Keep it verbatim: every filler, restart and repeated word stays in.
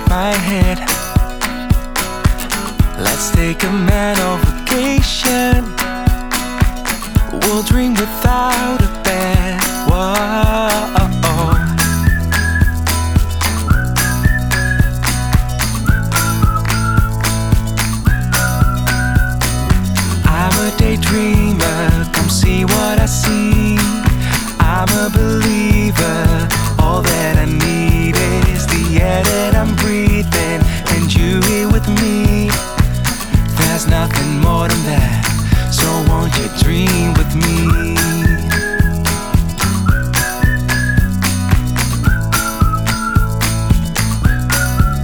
my head. Let's take a mental vacation. We'll dream without a bed. Whoa.